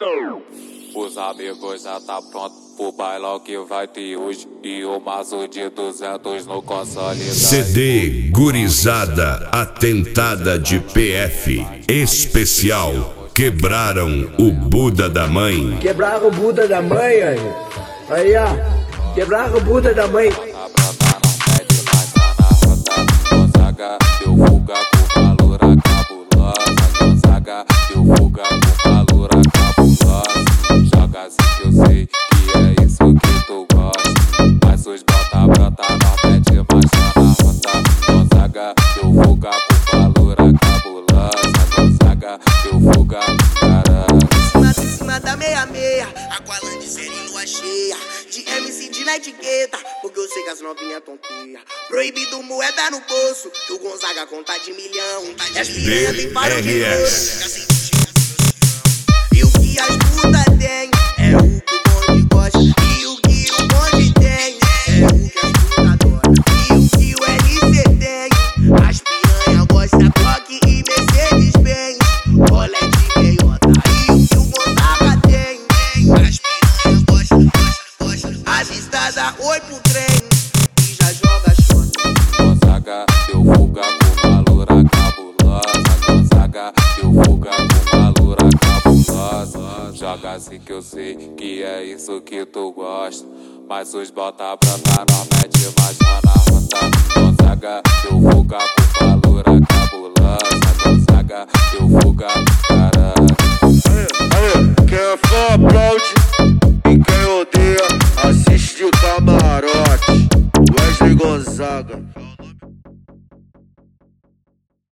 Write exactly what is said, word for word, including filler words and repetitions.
Os amigos já tá pronto pro bailão que vai ter hoje. E o maço de duzentos no console. C D Gurizada Atentada de P F Especial. Quebraram o Buda da mãe. Quebraram o Buda da mãe, aí. Aí, ó. Quebraram o Buda da mãe. Deu fuga com valor a cabulosa. Gonzaga deu fuga com valor a cabulosa. Joga assim que eu sei que é isso que tu gosta. Mas os bota brota não mete mais na rota. Gonzaga deu fuga com valor a cabulosa. Gonzaga deu fuga com caramba. Em cima da meia-meia, Aqualand série em lua cheia. De M C de na etiqueta, porque eu sei que as novinhas tonteia. Proibido moeda no bolso, que o Gonzaga conta de milhão. E as piranhas tem para o B R S. E o que as putas tem é o que o bonde gosta. E o que o bonde tem é o que as putas adoram. E o que o L C tem, as piranhas gostam. Toque e Mercedes-Benz, rolé de meiota. E o que o Gonzaga tem, as piranhas gostam, gostam, gostam. Avistada, oi pro trem e já joga shot. Gonzaga deu fuga com valor a cabulosa. Gonzaga deu fuga com valor a cabulosa. Joga assim que eu sei que é isso que tu gosta. Mas os bota brota não mete mais na rota. Gonzaga deu fuga com valor a cabulosa.